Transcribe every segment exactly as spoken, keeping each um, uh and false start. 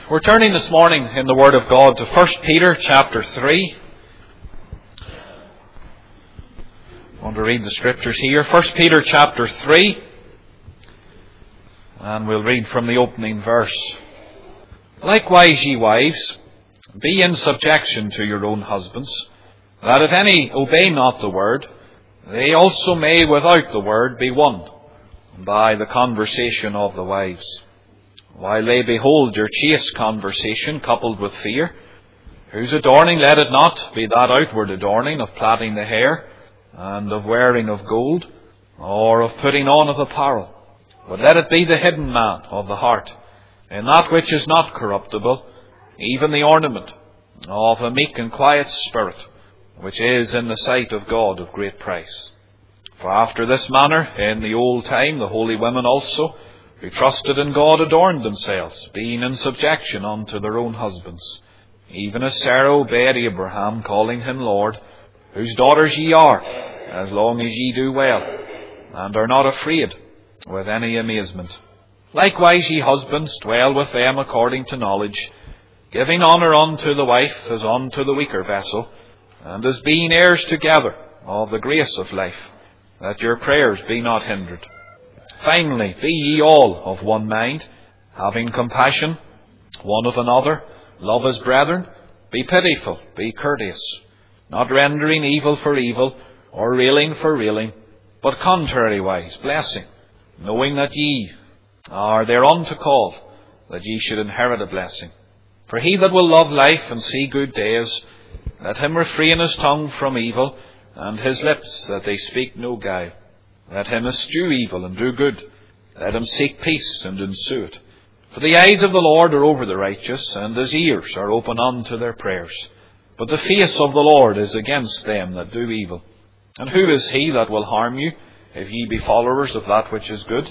We're turning this morning in the Word of God to First Peter chapter three. I want to read the Scriptures here. First Peter chapter three. And we'll read from the opening verse. Likewise, ye wives, be in subjection to your own husbands, that if any obey not the word, they also may without the word be won by the conversation of the wives, while they behold your chaste conversation coupled with fear, whose adorning let it not be that outward adorning of plaiting the hair, and of wearing of gold, or of putting on of apparel, but let it be the hidden man of the heart, in that which is not corruptible, even the ornament of a meek and quiet spirit, which is in the sight of God of great price. For after this manner, in the old time, the holy women also, who trusted in God, adorned themselves, being in subjection unto their own husbands, even as Sarah obeyed Abraham, calling him Lord, whose daughters ye are, as long as ye do well, and are not afraid with any amazement. Likewise ye husbands, dwell with them according to knowledge, giving honour unto the wife as unto the weaker vessel, and as being heirs together of the grace of life, that your prayers be not hindered. Finally, be ye all of one mind, having compassion one of another, love as brethren, be pitiful, be courteous, not rendering evil for evil, or railing for railing, but contrariwise blessing, knowing that ye are thereunto called, that ye should inherit a blessing. For he that will love life and see good days, let him refrain his tongue from evil, and his lips that they speak no guile. Let him eschew evil and do good. Let him seek peace and ensue it. For the eyes of the Lord are over the righteous, and his ears are open unto their prayers. But the face of the Lord is against them that do evil. And who is he that will harm you, if ye be followers of that which is good?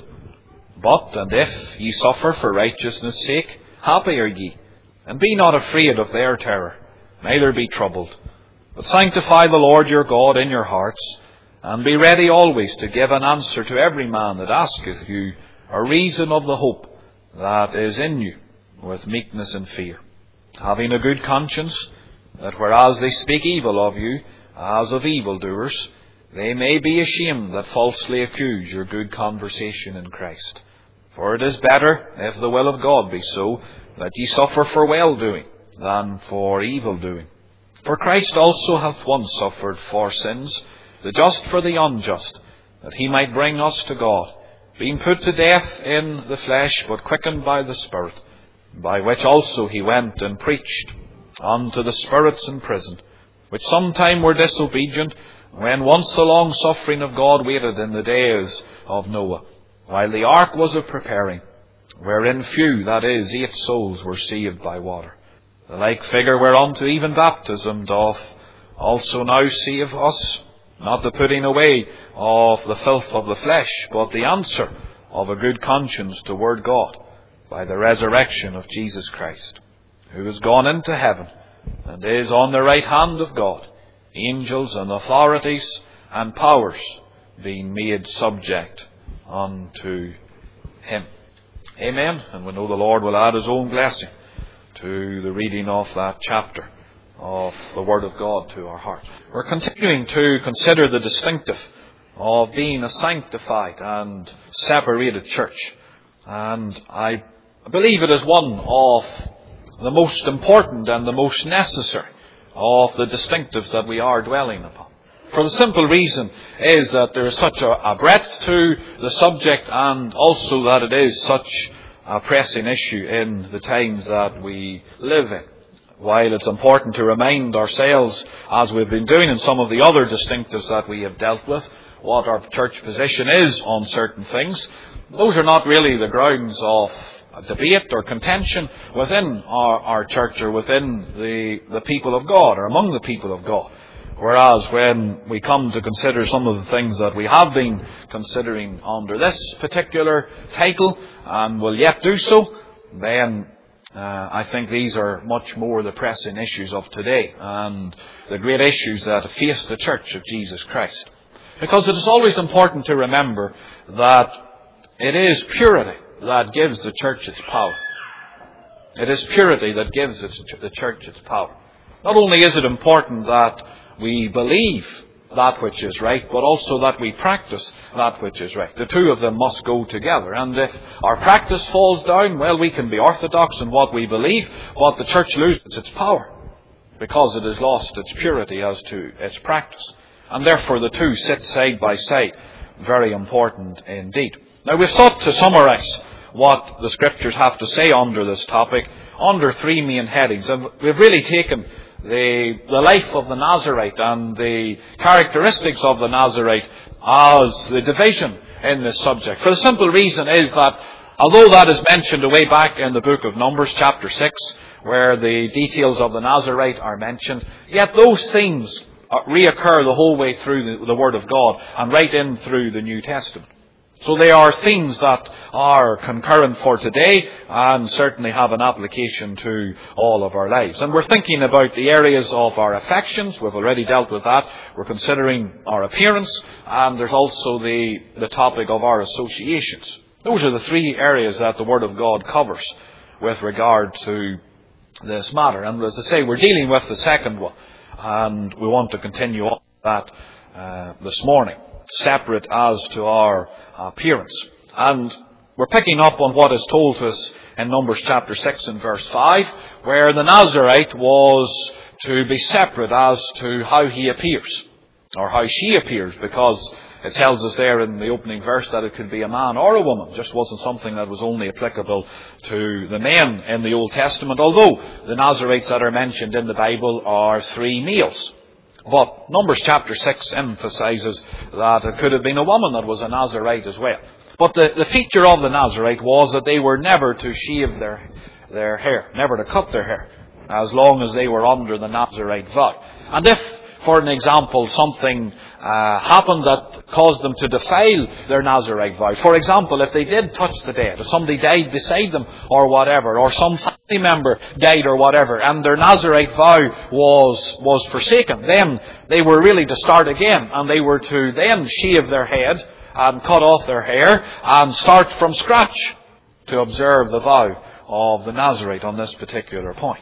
But, and if ye suffer for righteousness' sake, happy are ye, and be not afraid of their terror, neither be troubled. But sanctify the Lord your God in your hearts, and be ready always to give an answer to every man that asketh you a reason of the hope that is in you, with meekness and fear, having a good conscience, that whereas they speak evil of you, as of evildoers, they may be ashamed that falsely accuse your good conversation in Christ. For it is better, if the will of God be so, that ye suffer for well-doing, than for evil-doing. For Christ also hath once suffered for sins, the just for the unjust, that he might bring us to God, being put to death in the flesh, but quickened by the Spirit, by which also he went and preached unto the spirits in prison, which sometime were disobedient, when once the long suffering of God waited in the days of Noah, while the ark was a preparing, wherein few, that is, eight souls, were saved by water. The like figure whereunto even baptism doth also now save us, not the putting away of the filth of the flesh, but the answer of a good conscience toward God, by the resurrection of Jesus Christ, who is gone into heaven, and is on the right hand of God, angels and authorities and powers being made subject unto him. Amen. And we know the Lord will add his own blessing to the reading of that chapter of the Word of God to our heart. We're continuing to consider the distinctive of being a sanctified and separated church. And I believe it is one of the most important and the most necessary of the distinctives that we are dwelling upon. For the simple reason is that there is such a, a breadth to the subject, and also that it is such a pressing issue in the times that we live in. While it's important to remind ourselves, as we've been doing in some of the other distinctives that we have dealt with, what our church position is on certain things, those are not really the grounds of debate or contention within our, our church or within the, the people of God or among the people of God. Whereas when we come to consider some of the things that we have been considering under this particular title, and will yet do so, then uh, I think these are much more the pressing issues of today and the great issues that face the Church of Jesus Christ. Because it is always important to remember that it is purity that gives the church its power. It is purity that gives its, the church its power. Not only is it important that we believe that which is right, but also that we practice that which is right. The two of them must go together. And if our practice falls down, well, we can be orthodox in what we believe, but the church loses its power because it has lost its purity as to its practice. And therefore the two sit side by side. Very important indeed. Now we've sought to summarise what the Scriptures have to say under this topic, under three main headings. And we've really taken the, the life of the Nazarite and the characteristics of the Nazarite as the division in this subject. For the simple reason is that although that is mentioned way back in the book of Numbers, chapter six, where the details of the Nazarite are mentioned, yet those themes reoccur the whole way through the, the Word of God and right in through the New Testament. So they are themes that are concurrent for today and certainly have an application to all of our lives. And we're thinking about the areas of our affections. We've already dealt with that. We're considering our appearance, and there's also the, the topic of our associations. Those are the three areas that the Word of God covers with regard to this matter. And as I say, we're dealing with the second one, and we want to continue on that uh, this morning, separate as to our appearance. And we're picking up on what is told to us in Numbers chapter six and verse five, where the Nazarite was to be separate as to how he appears, or how she appears, because it tells us there in the opening verse that it could be a man or a woman. It just wasn't something that was only applicable to the men in the Old Testament, although the Nazarites that are mentioned in the Bible are three males. But Numbers chapter six emphasises that it could have been a woman that was a Nazarite as well. But the, the feature of the Nazarite was that they were never to shave their, their hair, never to cut their hair, as long as they were under the Nazarite vow. And if, for an example, something uh, happened that caused them to defile their Nazarite vow. For example, if they did touch the dead, if somebody died beside them or whatever, or some family member died or whatever, and their Nazarite vow was was forsaken, then they were really to start again, and they were to then shave their head and cut off their hair and start from scratch to observe the vow of the Nazarite on this particular point.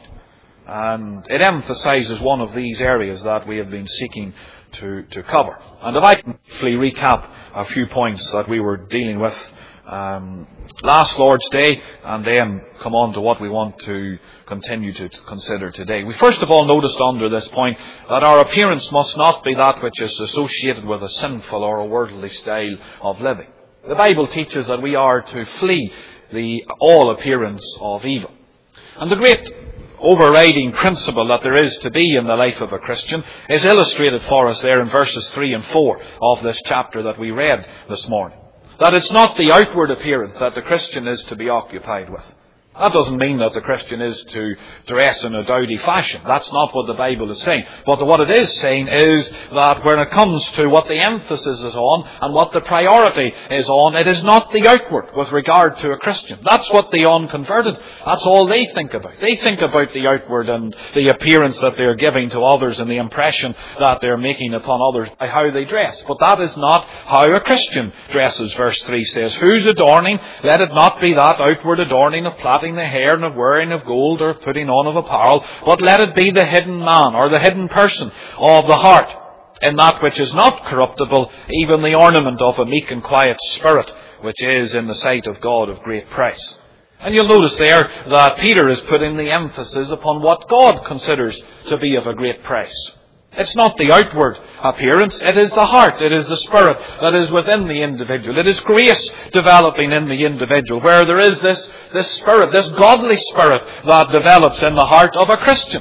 And it emphasises one of these areas that we have been seeking to, to cover. And if I can briefly recap a few points that we were dealing with um, last Lord's Day, and then come on to what we want to continue to consider today. We first of all noticed under this point that our appearance must not be that which is associated with a sinful or a worldly style of living. The Bible teaches that we are to flee the all appearance of evil. And the great overriding principle that there is to be in the life of a Christian is illustrated for us there in verses three and four of this chapter that we read this morning. That it's not the outward appearance that the Christian is to be occupied with. That doesn't mean that the Christian is to dress in a dowdy fashion. That's not what the Bible is saying. But what it is saying is that when it comes to what the emphasis is on and what the priority is on, it is not the outward with regard to a Christian. That's what the unconverted, that's all they think about. They think about the outward and the appearance that they're giving to others and the impression that they're making upon others by how they dress. But that is not how a Christian dresses. Verse three says, "Whose adorning, let it not be that outward adorning of plaiting the hair and of wearing of gold or putting on of apparel, but let it be the hidden man or the hidden person of the heart, in that which is not corruptible, even the ornament of a meek and quiet spirit, which is in the sight of God of great price." And you'll notice there that Peter is putting the emphasis upon what God considers to be of a great price. It's not the outward appearance, it is the heart, it is the spirit that is within the individual. It is grace developing in the individual, where there is this, this spirit, this godly spirit that develops in the heart of a Christian.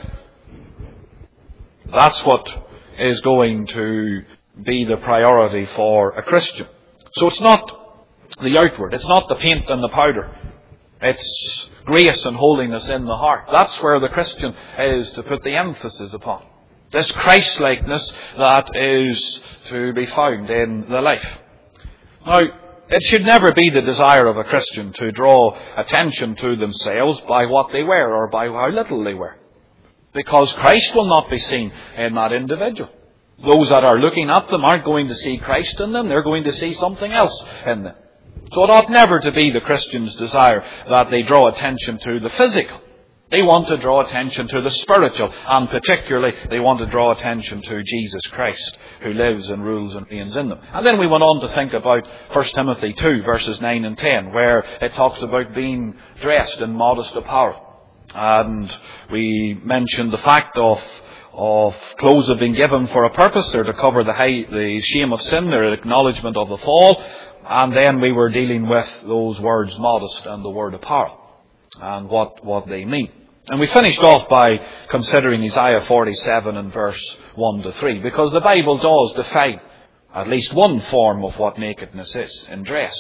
That's what is going to be the priority for a Christian. So it's not the outward, it's not the paint and the powder. It's grace and holiness in the heart. That's where the Christian is to put the emphasis upon. This Christ-likeness that is to be found in the life. Now, it should never be the desire of a Christian to draw attention to themselves by what they wear or by how little they wear. Because Christ will not be seen in that individual. Those that are looking at them aren't going to see Christ in them, they're going to see something else in them. So it ought never to be the Christian's desire that they draw attention to the physical. They want to draw attention to the spiritual, and particularly they want to draw attention to Jesus Christ, who lives and rules and reigns in them. And then we went on to think about First Timothy two, verses nine and ten, where it talks about being dressed in modest apparel. And we mentioned the fact of of clothes have been given for a purpose. They're to cover the, high, the shame of sin, their acknowledgement of the fall. And then we were dealing with those words modest and the word apparel, and what, what they mean. And we finished off by considering Isaiah forty-seven and verse one to three, because the Bible does define at least one form of what nakedness is in dress.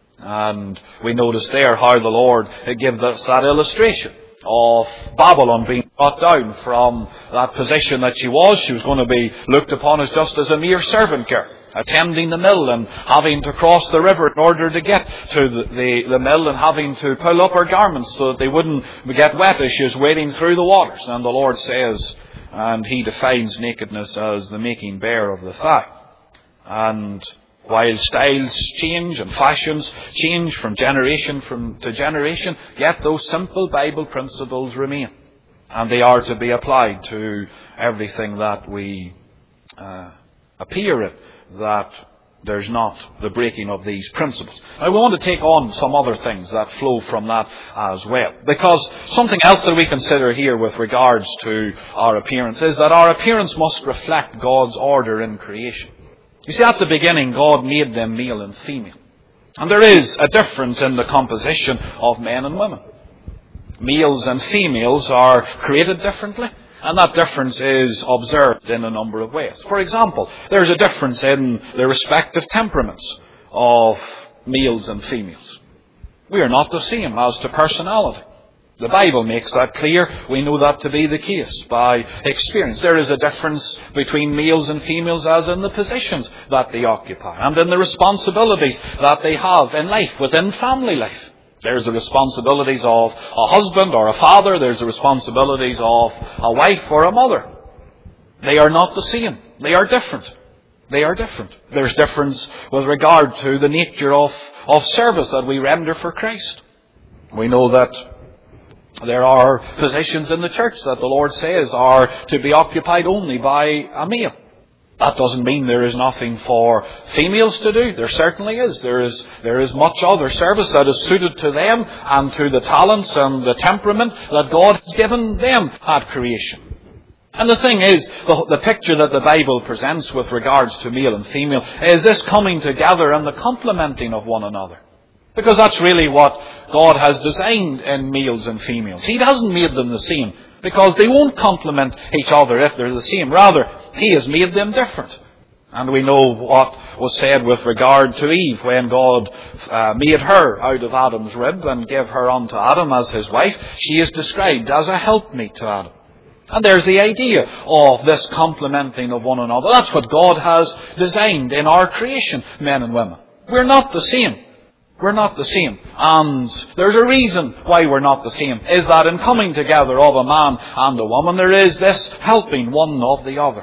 And we noticed there how the Lord gave us that illustration of Babylon being brought down from that position that she was. She was going to be looked upon as just as a mere servant girl, attending the mill and having to cross the river in order to get to the, the, the mill, and having to pull up her garments so that they wouldn't get wet as she was wading through the waters. And the Lord says, and He defines nakedness as the making bare of the thigh. And while styles change and fashions change from generation from to generation, yet those simple Bible principles remain. And they are to be applied to everything that we uh, appear in, that there's not the breaking of these principles. Now we want to take on some other things that flow from that as well. Because something else that we consider here with regards to our appearance is that our appearance must reflect God's order in creation. You see, at the beginning, God made them male and female. And there is a difference in the composition of men and women. Males and females are created differently, and that difference is observed in a number of ways. For example, there's a difference in the respective temperaments of males and females. We are not the same as to personality. The Bible makes that clear. We know that to be the case by experience. There is a difference between males and females as in the positions that they occupy and in the responsibilities that they have in life, within family life. There's the responsibilities of a husband or a father. There's the responsibilities of a wife or a mother. They are not the same. They are different. They are different. There's difference with regard to the nature of, of service that we render for Christ. We know that there are positions in the church that the Lord says are to be occupied only by a male. That doesn't mean there is nothing for females to do. There certainly is. There is, there is much other service that is suited to them and to the talents and the temperament that God has given them at creation. And the thing is, the, the picture that the Bible presents with regards to male and female is this coming together and the complementing of one another. Because that's really what God has designed in males and females. He hasn't made them the same, because they won't complement each other if they're the same. Rather, He has made them different. And we know what was said with regard to Eve when God uh, made her out of Adam's rib and gave her unto Adam as his wife. She is described as a helpmeet to Adam. And there's the idea of this complementing of one another. That's what God has designed in our creation, men and women. We're not the same. We're not the same. And there's a reason why we're not the same, is that in coming together of a man and a woman, there is this helping one of the other.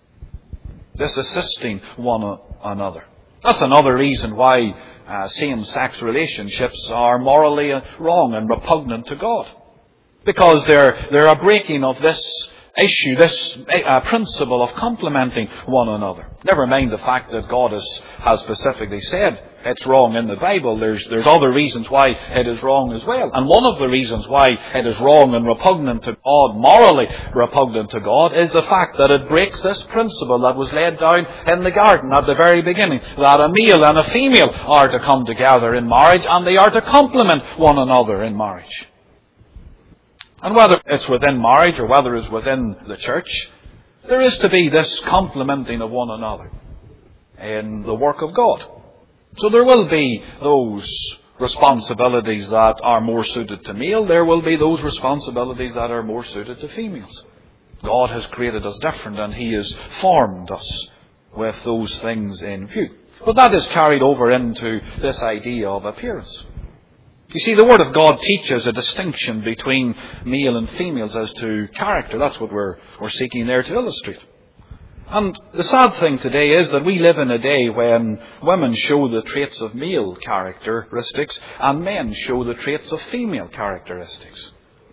This assisting one another. That's another reason why uh, same-sex relationships are morally wrong and repugnant to God. Because they're, they're a breaking of this issue, this uh, principle of complementing one another. Never mind the fact that God has, has specifically said it's wrong in the Bible. There's, there's other reasons why it is wrong as well. And one of the reasons why it is wrong and repugnant to God, morally repugnant to God, is the fact that it breaks this principle that was laid down in the garden at the very beginning, that a male and a female are to come together in marriage and they are to complement one another in marriage. And whether it's within marriage or whether it's within the church, there is to be this complementing of one another in the work of God. So there will be those responsibilities that are more suited to male. There will be those responsibilities that are more suited to females. God has created us different, and He has formed us with those things in view. But that is carried over into this idea of appearance. You see, the Word of God teaches a distinction between male and females as to character. That's what we're, we're seeking there to illustrate. And the sad thing today is that we live in a day when women show the traits of male characteristics and men show the traits of female characteristics.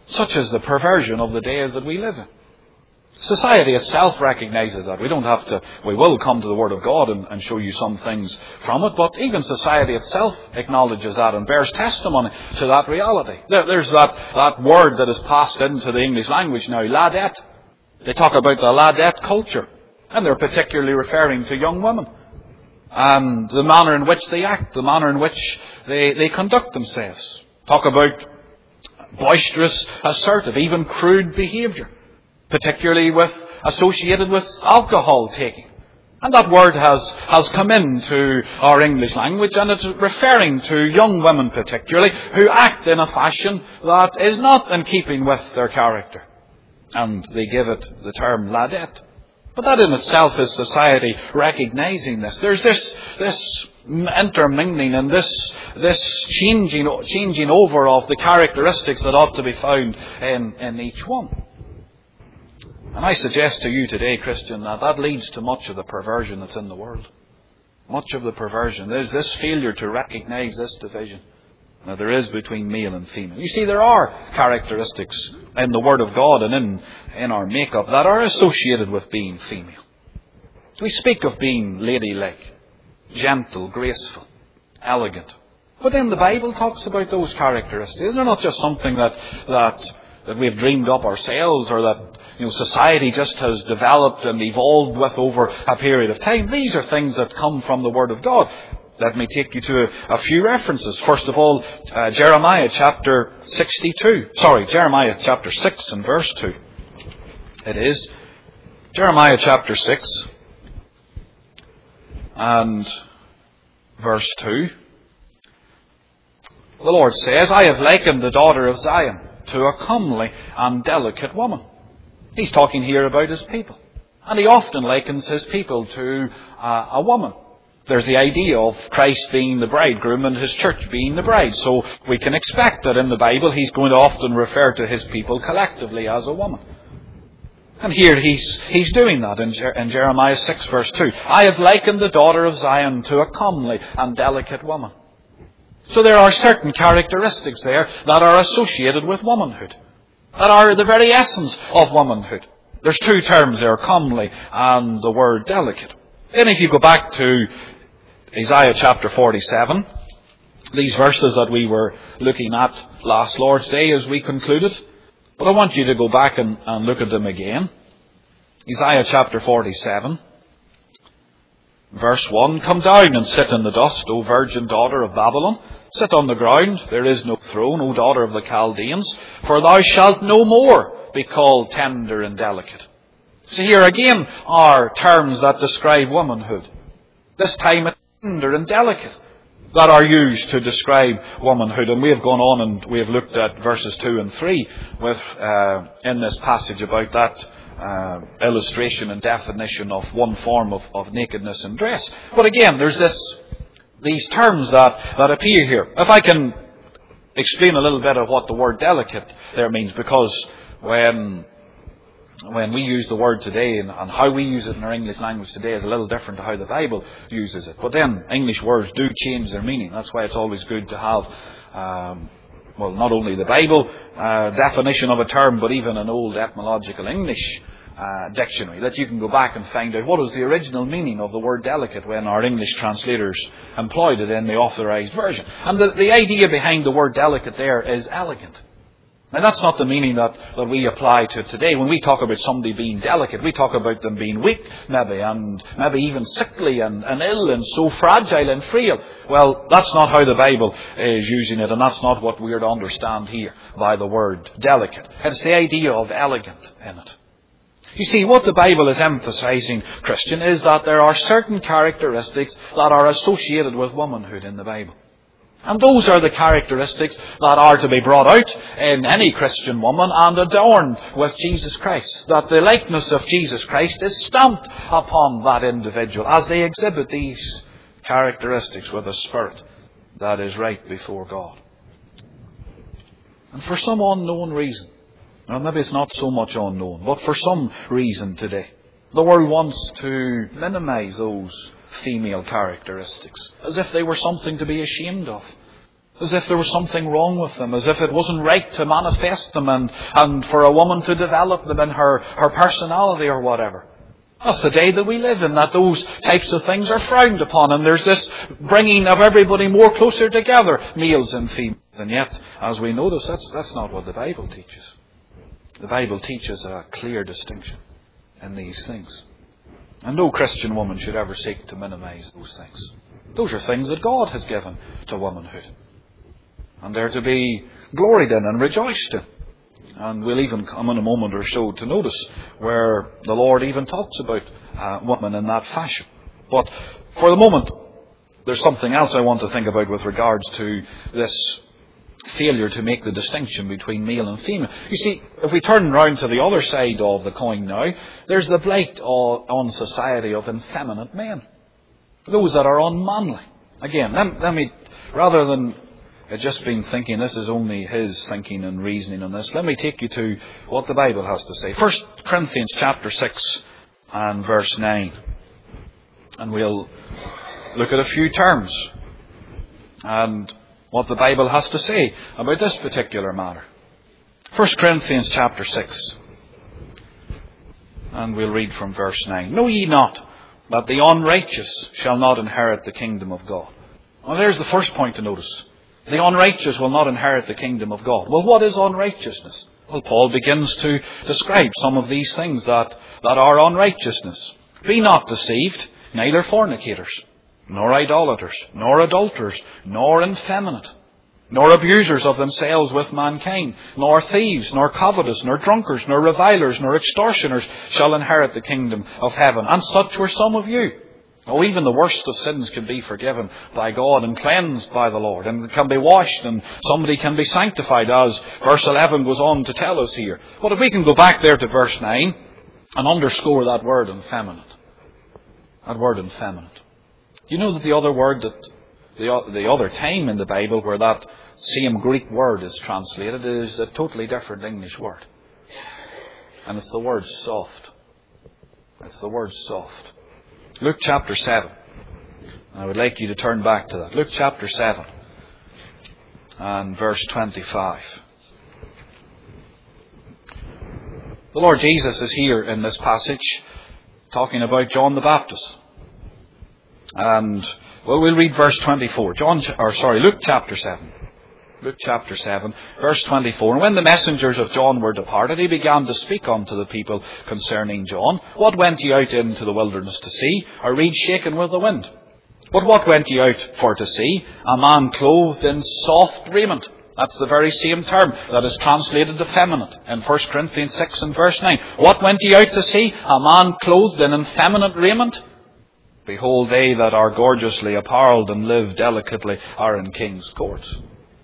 Such is the perversion of the days that we live in. Society itself recognizes that. We don't have to, we will come to the Word of God and, and show you some things from it, but even society itself acknowledges that and bears testimony to that reality. There, there's that, that word that is passed into the English language now, ladette. They talk about the ladette culture, and they're particularly referring to young women. And the manner in which they act, the manner in which they, they conduct themselves. Talk about boisterous, assertive, even crude behaviour. Particularly with associated with alcohol taking. And that word has, has come into our English language, and it's referring to young women particularly who act in a fashion that is not in keeping with their character. And they give it the term ladette. But that in itself is society recognising this. There's this, this intermingling and this, this changing, changing over of the characteristics that ought to be found in, in each one. And I suggest to you today, Christian, that that leads to much of the perversion that's in the world. Much of the perversion. There's this failure to recognise this division that there is between male and female. You see, there are characteristics in the Word of God and in, in our makeup that are associated with being female. We speak of being ladylike, gentle, graceful, elegant. But then the Bible talks about those characteristics. They're not just something that that that we've dreamed up ourselves, or that you know society just has developed and evolved with over a period of time. These are things that come from the Word of God. Let me take you to a, a few references. First of all, uh, Jeremiah chapter sixty-two. Sorry, Jeremiah chapter six and verse two. It is Jeremiah chapter six and verse two. The Lord says, I have likened the daughter of Zion to a comely and delicate woman. He's talking here about his people. And he often likens his people to uh, a woman. There's the idea of Christ being the bridegroom and his church being the bride. So we can expect that in the Bible he's going to often refer to his people collectively as a woman. And here he's he's doing that in, Jer- in Jeremiah six verse two. I have likened the daughter of Zion to a comely and delicate woman. So there are certain characteristics there that are associated with womanhood, that are the very essence of womanhood. There's two terms there, comely and the word delicate. Then if you go back to Isaiah chapter forty-seven, these verses that we were looking at last Lord's Day as we concluded, but I want you to go back and, and look at them again. Isaiah chapter forty-seven. Verse one, come down and sit in the dust, O virgin daughter of Babylon. Sit on the ground, there is no throne, O daughter of the Chaldeans, for thou shalt no more be called tender and delicate. So here again are terms that describe womanhood. This time it's tender and delicate that are used to describe womanhood. And we have gone on and we have looked at verses two and three with uh, in this passage about that Uh, illustration and definition of one form of, of nakedness and dress. But again, there's this these terms that, that appear here. If I can explain a little bit of what the word delicate there means, because when when we use the word today and, and how we use it in our English language today is a little different to how the Bible uses it. But then English words do change their meaning. That's why it's always good to have um, well, not only the Bible uh, definition of a term, but even an old etymological English uh, dictionary, that you can go back and find out what is the original meaning of the word delicate when our English translators employed it in the authorized version. And the, the idea behind the word delicate there is elegant. Now that's not the meaning that, that we apply to today. When we talk about somebody being delicate, we talk about them being weak, maybe, and maybe even sickly and, and ill and so fragile and frail. Well, that's not how the Bible is using it, and that's not what we are to understand here by the word delicate. It's the idea of elegant in it. You see, what the Bible is emphasizing, Christian, is that there are certain characteristics that are associated with womanhood in the Bible. And those are the characteristics that are to be brought out in any Christian woman and adorned with Jesus Christ. That the likeness of Jesus Christ is stamped upon that individual as they exhibit these characteristics with a spirit that is right before God. And for some unknown reason, well, maybe it's not so much unknown, but for some reason today, the world wants to minimize those female characteristics, as if they were something to be ashamed of. As if there was something wrong with them, as if it wasn't right to manifest them and, and for a woman to develop them in her, her personality or whatever. That's the day that we live in, that those types of things are frowned upon, and there's this bringing of everybody more closer together, males and females. And yet, as we notice, that's, that's not what the Bible teaches. The Bible teaches a clear distinction in these things. And no Christian woman should ever seek to minimize those things. Those are things that God has given to womanhood. And they're to be gloried in and rejoiced in. And we'll even come in a moment or so to notice where the Lord even talks about uh, women in that fashion. But for the moment, there's something else I want to think about with regards to this failure to make the distinction between male and female. You see, if we turn round to the other side of the coin now, there's the blight on society of effeminate men. Those that are unmanly. Again, let, let me, rather than it just been thinking this is only his thinking and reasoning on this, let me take you to what the Bible has to say. First Corinthians chapter six and verse nine. And we'll look at a few terms and what the Bible has to say about this particular matter. First Corinthians chapter six. And we'll read from verse nine. Know ye not that the unrighteous shall not inherit the kingdom of God? Well, there's the first point to notice. The unrighteous will not inherit the kingdom of God. Well, what is unrighteousness? Well, Paul begins to describe some of these things that, that are unrighteousness. Be not deceived, neither fornicators, nor idolaters, nor adulterers, nor effeminate, nor abusers of themselves with mankind, nor thieves, nor covetous, nor drunkards, nor revilers, nor extortioners shall inherit the kingdom of heaven. And such were some of you. Oh, even the worst of sins can be forgiven by God and cleansed by the Lord, and can be washed, and somebody can be sanctified, as verse eleven goes on to tell us here. But if we can go back there to verse nine and underscore that word effeminate. That word effeminate. You know that the other word that the, the other time in the Bible where that same Greek word is translated is a totally different English word. And it's the word soft. It's the word soft. Luke chapter seven. I would like you to turn back to that. Luke chapter seven and verse twenty-five. The Lord Jesus is here in this passage talking about John the Baptist. And, well, we'll read verse twenty-four. John, or sorry, Luke chapter seven. Luke chapter seven, verse twenty-four. And when the messengers of John were departed, he began to speak unto the people concerning John. What went ye out into the wilderness to see? A reed shaken with the wind. But what went ye out for to see? A man clothed in soft raiment. That's the very same term that is translated effeminate in First Corinthians six and verse nine. What went ye out to see? A man clothed in effeminate raiment? Behold, they that are gorgeously apparelled and live delicately are in king's courts.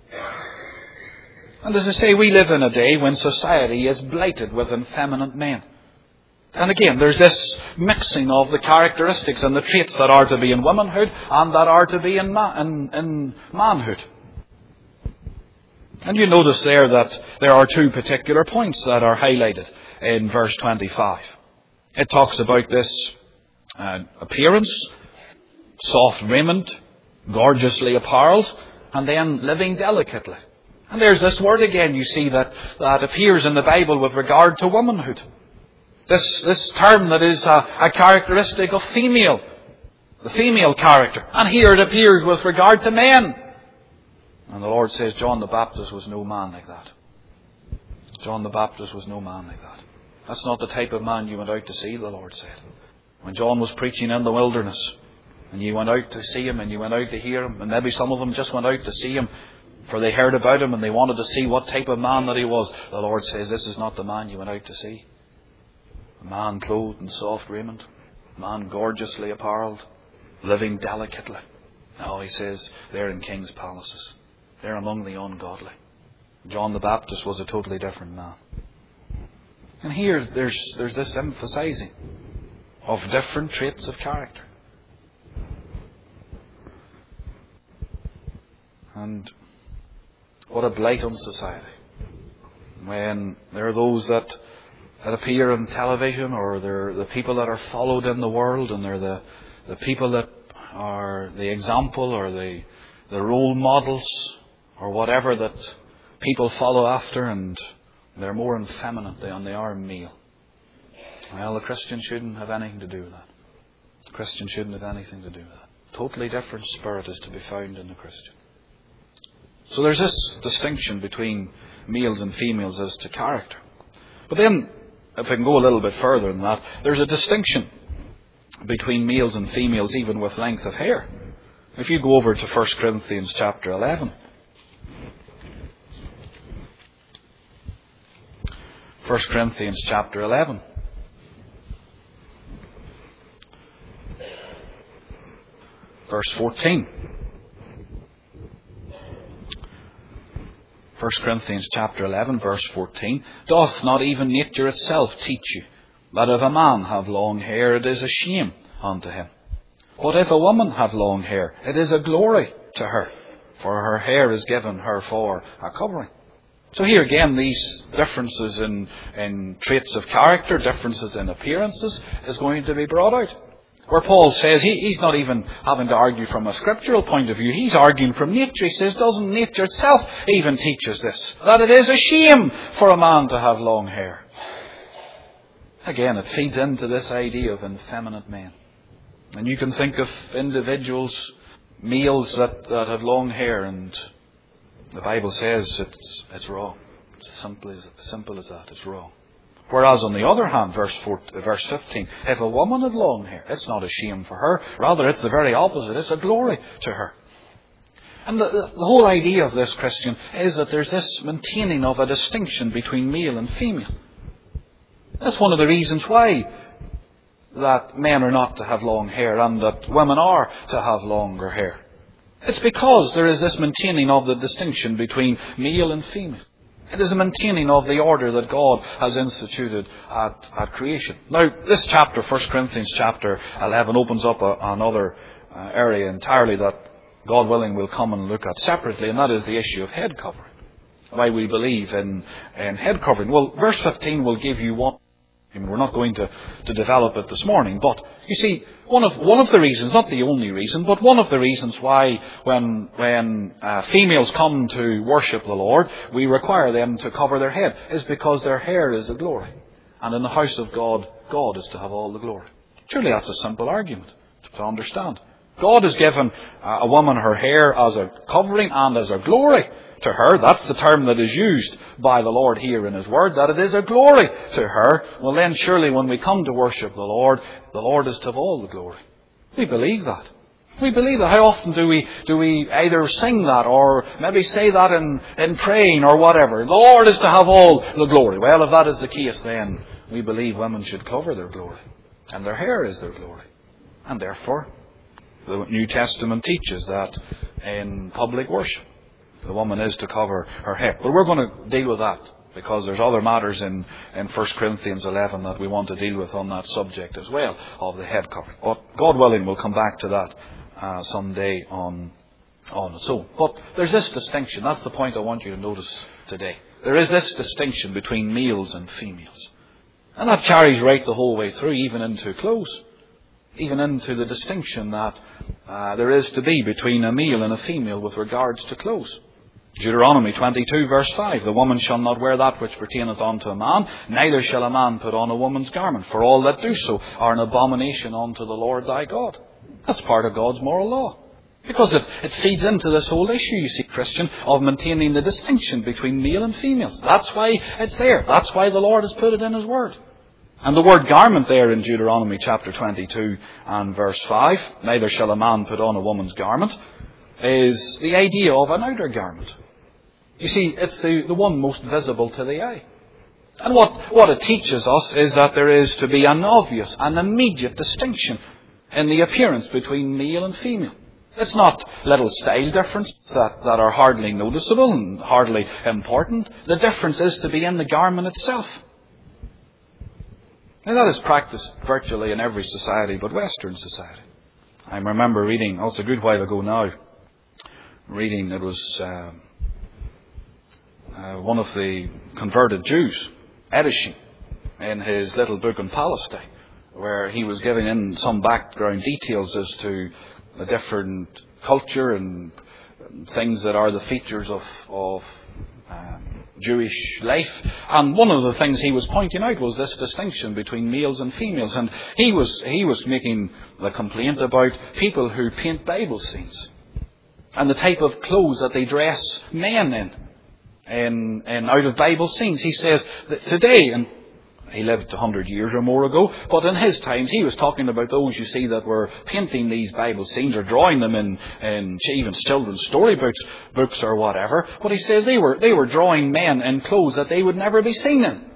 And as I say, we live in a day when society is blighted with effeminate men. And again, there's this mixing of the characteristics and the traits that are to be in womanhood and that are to be in, ma- in, in manhood. And you notice there that there are two particular points that are highlighted in verse twenty-five. It talks about this uh, appearance, soft raiment, gorgeously apparelled, and then living delicately. And there's this word again, you see, that, that appears in the Bible with regard to womanhood. This, this term that is a, a characteristic of female, the female character. And here it appears with regard to men. And the Lord says John the Baptist was no man like that. John the Baptist was no man like that. That's not the type of man you went out to see, the Lord said. When John was preaching in the wilderness, and you went out to see him, and you went out to hear him, and maybe some of them just went out to see him, for they heard about him and they wanted to see what type of man that he was. The Lord says, this is not the man you went out to see. A man clothed in soft raiment. A man gorgeously apparelled. Living delicately. No, he says, they're in king's palaces. They're among the ungodly. John the Baptist was a totally different man. And here there's, there's this emphasizing of different traits of character. And what a blight on society. When there are those that, that appear on television, or they're the people that are followed in the world, and they're the, the people that are the example or the, the role models or whatever that people follow after, and they're more effeminate than they are male. Well, the Christian shouldn't have anything to do with that. The Christian shouldn't have anything to do with that. Totally different spirit is to be found in the Christian. So there's this distinction between males and females as to character. But then, if I can go a little bit further than that, there's a distinction between males and females even with length of hair. If you go over to First Corinthians chapter eleven. First Corinthians chapter eleven. Verse fourteen. First Corinthians chapter eleven, verse fourteen. Doth not even nature itself teach you that if a man have long hair, it is a shame unto him? But if a woman have long hair, it is a glory to her, for her hair is given her for a covering. So here again, these differences in, in traits of character, differences in appearances, is going to be brought out. Where Paul says he, he's not even having to argue from a scriptural point of view. He's arguing from nature. He says, doesn't nature itself even teach us this? That it is a shame for a man to have long hair. Again, it feeds into this idea of effeminate men. And you can think of individuals, males that, that have long hair, and the Bible says it's, it's wrong. It's as simple as, as simple as that. It's wrong. Whereas on the other hand, verse four, verse fifteen, if a woman had long hair, it's not a shame for her. Rather, it's the very opposite. It's a glory to her. And the, the whole idea of this, Christian, is that there's this maintaining of a distinction between male and female. That's one of the reasons why that men are not to have long hair and that women are to have longer hair. It's because there is this maintaining of the distinction between male and female. It is a maintaining of the order that God has instituted at, at creation. Now, this chapter, First Corinthians chapter eleven, opens up a, another uh, area entirely that, God willing, we'll come and look at separately, and that is the issue of head covering. Why we believe in, in head covering. Well, verse fifteen will give you one. We're not going to, to develop it this morning, but you see, one of one of the reasons, not the only reason, but one of the reasons why when when uh, females come to worship the Lord, we require them to cover their head, is because their hair is a glory. And in the house of God, God is to have all the glory. Surely that's a simple argument to understand. God has given uh, a woman her hair as a covering and as a glory to her. That's the term that is used by the Lord here in His Word, that it is a glory to her. Well then, surely when we come to worship the Lord, the Lord is to have all the glory. We believe that. We believe that. How often do we do we either sing that or maybe say that in, in praying or whatever? The Lord is to have all the glory. Well, if that is the case, then we believe women should cover their glory. And their hair is their glory. And therefore, the New Testament teaches that in public worship, the woman is to cover her head. But we're going to deal with that because there's other matters in, in First Corinthians eleven that we want to deal with on that subject as well, of the head covering. But God willing, we'll come back to that uh, someday on, on its own. But there's this distinction. That's the point I want you to notice today. There is this distinction between males and females. And that carries right the whole way through, even into clothes. Even into the distinction that uh, there is to be between a male and a female with regards to clothes. Deuteronomy twenty-two verse five, the woman shall not wear that which pertaineth unto a man, neither shall a man put on a woman's garment, for all that do so are an abomination unto the Lord thy God. That's part of God's moral law. Because it, it feeds into this whole issue, you see, Christian, of maintaining the distinction between male and females. That's why it's there. That's why the Lord has put it in His Word. And the word garment there in Deuteronomy chapter twenty-two and verse five, neither shall a man put on a woman's garment, is the idea of an outer garment. You see, it's the, the one most visible to the eye. And what, what it teaches us is that there is to be an obvious, an immediate distinction in the appearance between male and female. It's not little style differences that, that are hardly noticeable and hardly important. The difference is to be in the garment itself. And that is practiced virtually in every society but Western society. I remember reading, oh, it's a good while ago now, reading, it was uh, uh, one of the converted Jews, Edison, in his little book on Palestine, where he was giving in some background details as to the different culture and things that are the features of, of um, Jewish life. And one of the things he was pointing out was this distinction between males and females. And he was, he was making the complaint about people who paint Bible scenes and the type of clothes that they dress men in, in, in out of Bible scenes. He says that today, and he lived a hundred years or more ago, but in his times he was talking about those, you see, that were painting these Bible scenes or drawing them in, in even children's storybooks books or whatever. But he says they were, they were drawing men in clothes that they would never be seen in.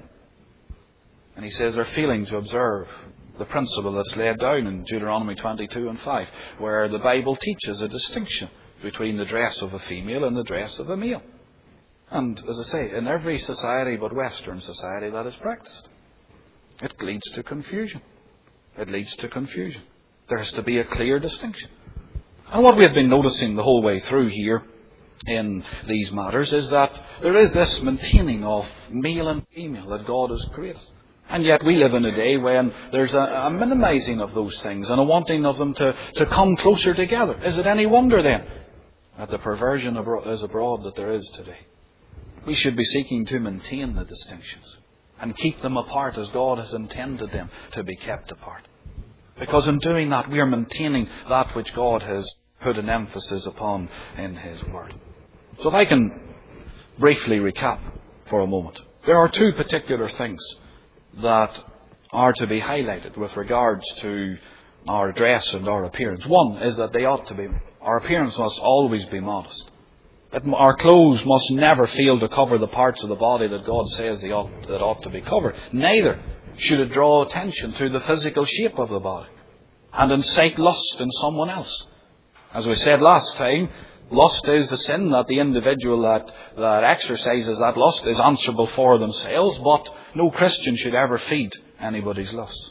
And he says they're failing to observe the principle that's laid down in Deuteronomy twenty-two and five, where the Bible teaches a distinction between the dress of a female and the dress of a male. And, as I say, in every society but Western society that is practiced, it leads to confusion. It leads to confusion. There has to be a clear distinction. And what we have been noticing the whole way through here in these matters is that there is this maintaining of male and female that God has created. And yet we live in a day when there's a, a minimizing of those things and a wanting of them to, to come closer together. Is it any wonder then that the perversion abro- is abroad that there is today? We should be seeking to maintain the distinctions and keep them apart as God has intended them to be kept apart. Because in doing that, we are maintaining that which God has put an emphasis upon in His Word. So if I can briefly recap for a moment. There are two particular things that are to be highlighted with regards to our dress and our appearance. One is that they ought to be, our appearance must always be modest. Our clothes must never fail to cover the parts of the body that God says they ought, that ought to be covered. Neither should it draw attention to the physical shape of the body and incite lust in someone else. As we said last time, lust is the sin that the individual that, that exercises that lust is answerable for themselves, but no Christian should ever feed anybody's lust.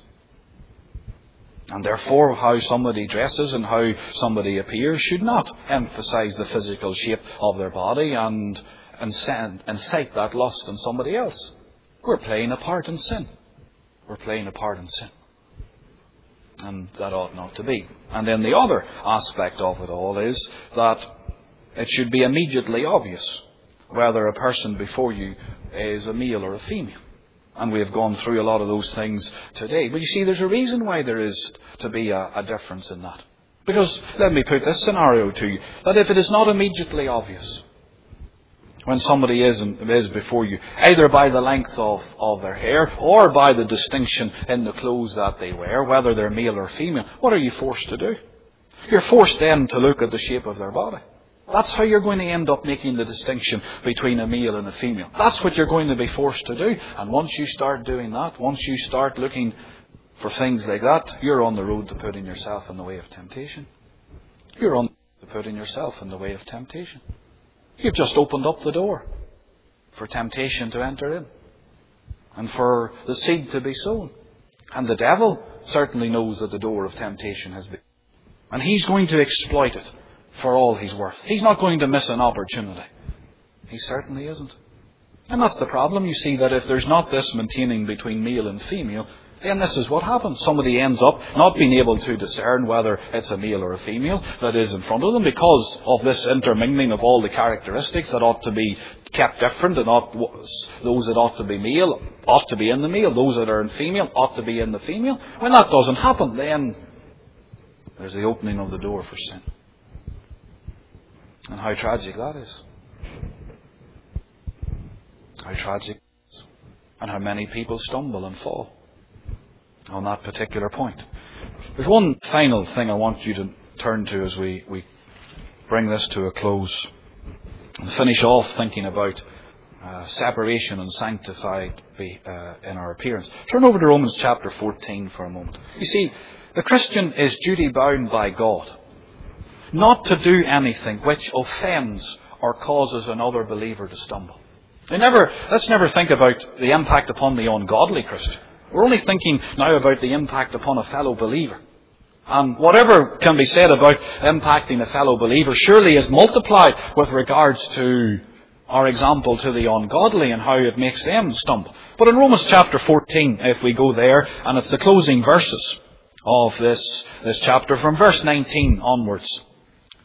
And therefore, how somebody dresses and how somebody appears should not emphasize the physical shape of their body and incite that lust in somebody else. We're playing a part in sin. We're playing a part in sin. And that ought not to be. And then the other aspect of it all is that it should be immediately obvious whether a person before you is a male or a female. And we have gone through a lot of those things today. But you see, there's a reason why there is to be a, a difference in that. Because, let me put this scenario to you, that if it is not immediately obvious when somebody is, is before you, either by the length of, of their hair or by the distinction in the clothes that they wear, whether they're male or female, what are you forced to do? You're forced then to look at the shape of their body. That's how you're going to end up making the distinction between a male and a female. That's what you're going to be forced to do. And once you start doing that, once you start looking for things like that, you're on the road to putting yourself in the way of temptation. You're on the road to putting yourself in the way of temptation. You've just opened up the door for temptation to enter in and for the seed to be sown. And the devil certainly knows that the door of temptation has been. And he's going to exploit it for all he's worth. He's not going to miss an opportunity. He certainly isn't. And that's the problem. You see that if there's not this maintaining between male and female, then this is what happens. Somebody ends up not being able to discern whether it's a male or a female that is in front of them because of this intermingling of all the characteristics that ought to be kept different, and ought, those that ought to be male ought to be in the male, those that are in female ought to be in the female. When that doesn't happen, then there's the opening of the door for sin. And how tragic that is. How tragic it is. And how many people stumble and fall on that particular point. There's one final thing I want you to turn to as we, we bring this to a close. And finish off thinking about uh, separation and sanctified be, uh, in our appearance. Turn over to Romans chapter fourteen for a moment. You see, the Christian is duty bound by God not to do anything which offends or causes another believer to stumble. They never, let's never think about the impact upon the ungodly Christian. We're only thinking now about the impact upon a fellow believer. And whatever can be said about impacting a fellow believer surely is multiplied with regards to our example to the ungodly and how it makes them stumble. But in Romans chapter fourteen, if we go there, and it's the closing verses of this, this chapter, from verse nineteen onwards,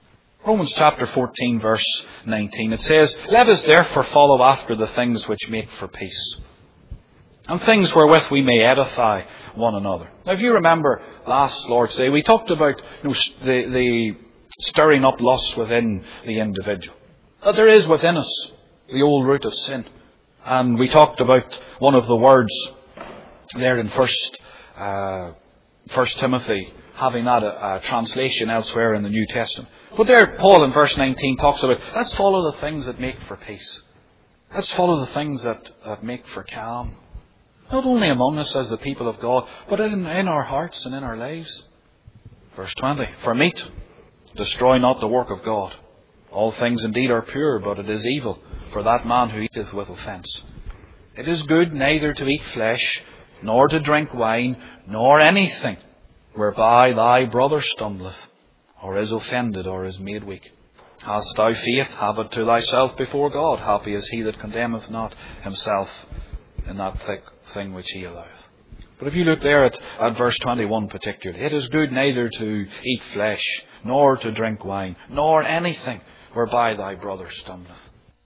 Romans chapter fourteen, verse nineteen. It says, "Let us therefore follow after the things which make for peace, and things wherewith we may edify one another." Now, if you remember last Lord's Day, we talked about you know, the, the stirring up lust within the individual. That there is within us the old root of sin. And we talked about one of the words there in First, uh, First Timothy, having that a, a translation elsewhere in the New Testament. But there, Paul in verse nineteen talks about, let's follow the things that make for peace. Let's follow the things that, that make for calm. Not only among us as the people of God, but in, in our hearts and in our lives. Verse twenty, "For meat, destroy not the work of God. All things indeed are pure, but it is evil for that man who eateth with offence. It is good neither to eat flesh, nor to drink wine, nor anything whereby thy brother stumbleth, or is offended, or is made weak. Hast thou faith, have it to thyself before God. Happy is he that condemneth not himself in that thick thing which he alloweth." But if you look there at, at verse twenty-one particularly, "It is good neither to eat flesh, nor to drink wine, nor anything whereby thy brother stumbleth,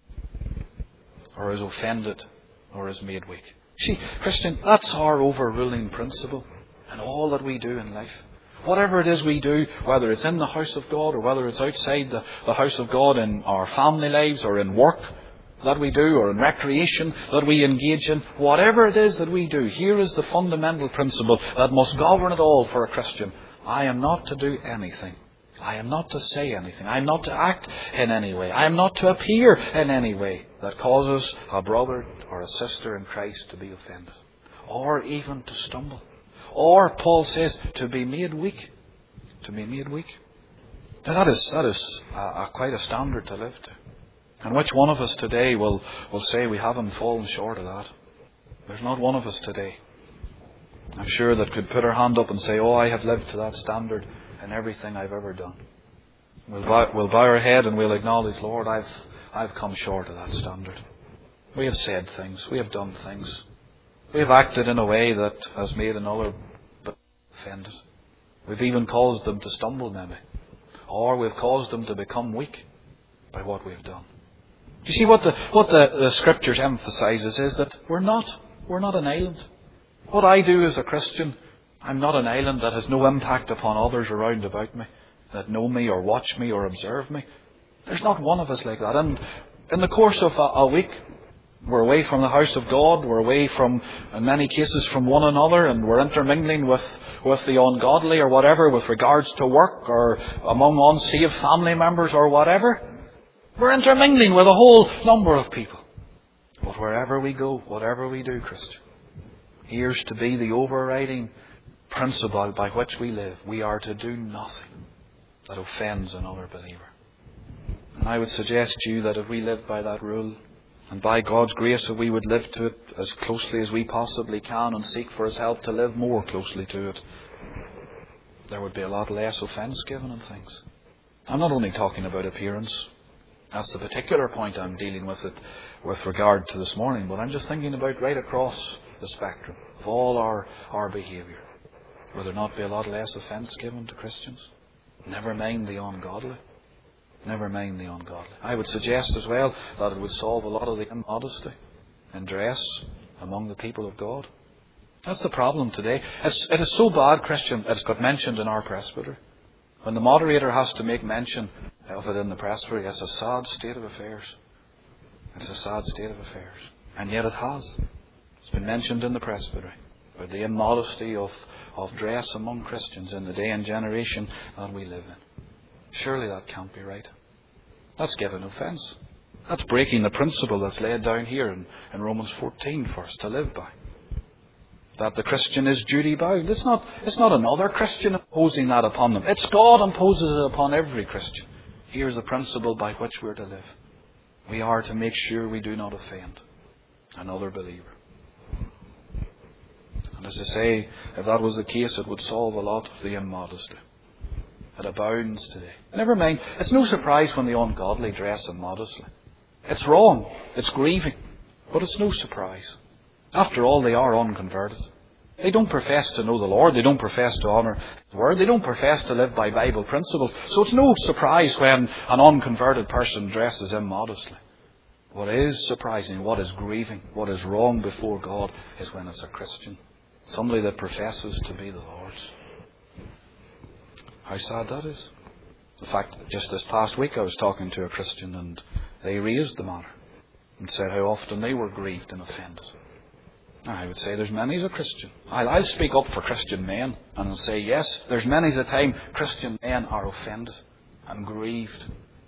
or is offended, or is made weak." See, Christian, that's our overruling principle in all that we do in life. Whatever it is we do, whether it's in the house of God or whether it's outside the, the house of God, in our family lives or in work that we do, or in recreation that we engage in, whatever it is that we do, here is the fundamental principle that must govern it all for a Christian. I am not to do anything. I am not to say anything. I am not to act in any way. I am not to appear in any way that causes a brother or a sister in Christ to be offended, or even to stumble, or, Paul says, to be made weak. To be made weak. Now that is that is a, a quite a standard to live to. And which one of us today will, will say we haven't fallen short of that? There's not one of us today, I'm sure, that could put her hand up and say, "Oh, I have lived to that standard in everything I've ever done." We'll bow, we'll bow our head and we'll acknowledge, "Lord, I've I've come short of that standard." We have said things, we have done things, we have acted in a way that has made another offended. We've even caused them to stumble, maybe, or we've caused them to become weak by what we've done. You see, what the what the, the Scriptures emphasises is that we're not we're not an island. What I do as a Christian, I'm not an island that has no impact upon others around about me, that know me or watch me or observe me. There's not one of us like that. And in the course of a, a week, we're away from the house of God, we're away from, in many cases, from one another, and we're intermingling with, with the ungodly or whatever, with regards to work or among unsaved family members or whatever. We're intermingling with a whole number of people. But wherever we go, whatever we do, Christian, here's to be the overriding principle by which we live. We are to do nothing that offends another believer. And I would suggest to you that if we live by that rule, and by God's grace, if we would live to it as closely as we possibly can and seek for His help to live more closely to it, there would be a lot less offence given in things. I'm not only talking about appearance. That's the particular point I'm dealing with it with regard to this morning. But I'm just thinking about right across the spectrum of all our, our behaviour. Would there not be a lot less offence given to Christians? Never mind the ungodly. Never mind the ungodly. I would suggest as well that it would solve a lot of the immodesty in dress among the people of God. That's the problem today. It's, it is so bad, Christian, that it's got mentioned in our presbytery. When the moderator has to make mention of it in the presbytery, it's a sad state of affairs. It's a sad state of affairs. And yet it has. It's been mentioned in the presbytery. But the immodesty of, of dress among Christians in the day and generation that we live in. Surely that can't be right. That's giving offence. That's breaking the principle that's laid down here in, in Romans fourteen for us to live by. That the Christian is duty bound. It's not, it's not another Christian imposing that upon them. It's God imposes it upon every Christian. Here's the principle by which we're to live. We are to make sure we do not offend another believer. And as I say, if that was the case, it would solve a lot of the immodesty. It abounds today. Never mind, it's no surprise when the ungodly dress immodestly. It's wrong, it's grieving, but it's no surprise. After all, they are unconverted. They don't profess to know the Lord. They don't profess to honour His word. They don't profess to live by Bible principles. So it's no surprise when an unconverted person dresses immodestly. What is surprising, what is grieving, what is wrong before God is when it's a Christian. Somebody that professes to be the Lord's. How sad that is. In fact, just this past week I was talking to a Christian and they raised the matter and said how often they were grieved and offended. I would say there's many as a Christian. I'll, I'll speak up for Christian men and I'll say yes, there's many as a time Christian men are offended and grieved.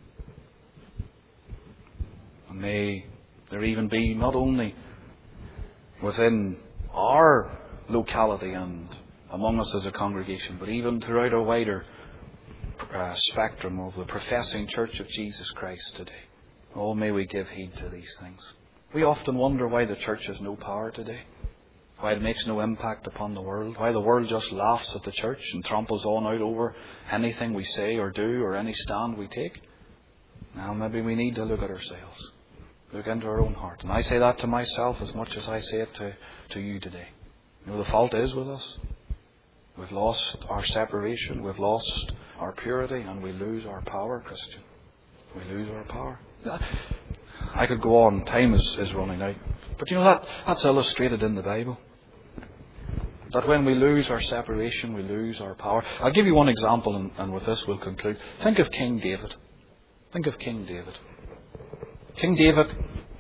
And may there even be not only within our locality and among us as a congregation, but even throughout a wider uh, spectrum of the professing Church of Jesus Christ today. Oh, may we give heed to these things. We often wonder why the church has no power today, why it makes no impact upon the world, why the world just laughs at the church and tramples on out over anything we say or do or any stand we take. Now maybe we need to look at ourselves, look into our own heart. And I say that to myself as much as I say it to, to you today. You know, the fault is with us. We've lost our separation, we've lost our purity, and we lose our power, Christian. We lose our power. I could go on, time is, is running out. But you know, that that's illustrated in the Bible. That when we lose our separation, we lose our power. I'll give you one example, and, and with this we'll conclude. Think of King David. Think of King David. King David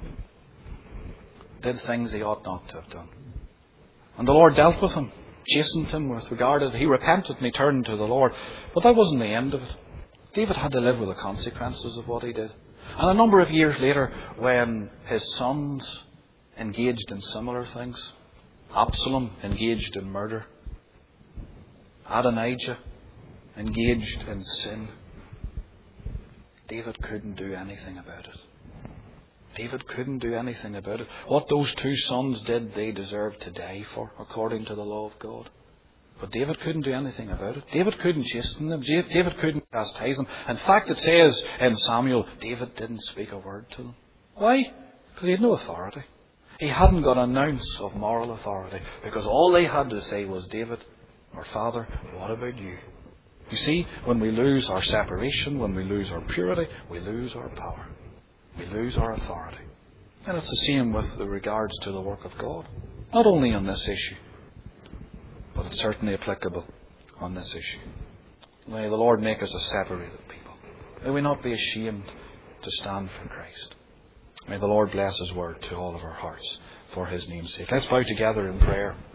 did things he ought not to have done. And the Lord dealt with him, chastened him with regard to it. He repented and he turned to the Lord. But that wasn't the end of it. David had to live with the consequences of what he did. And a number of years later, when his sons engaged in similar things, Absalom engaged in murder, Adonijah engaged in sin, David couldn't do anything about it. David couldn't do anything about it. What those two sons did, they deserved to die for, according to the law of God. But David couldn't do anything about it. David couldn't chasten them. David couldn't chastise them. In fact, it says in Samuel, David didn't speak a word to them. Why? Because he had no authority. He hadn't got an ounce of moral authority. Because all they had to say was, David, our father, what about you? You see, when we lose our separation, when we lose our purity, we lose our power. We lose our authority. And it's the same with the regards to the work of God. Not only on this issue, but it's certainly applicable on this issue. May the Lord make us a separated people. May we not be ashamed to stand for Christ. May the Lord bless His word to all of our hearts for His name's sake. Let's bow together in prayer.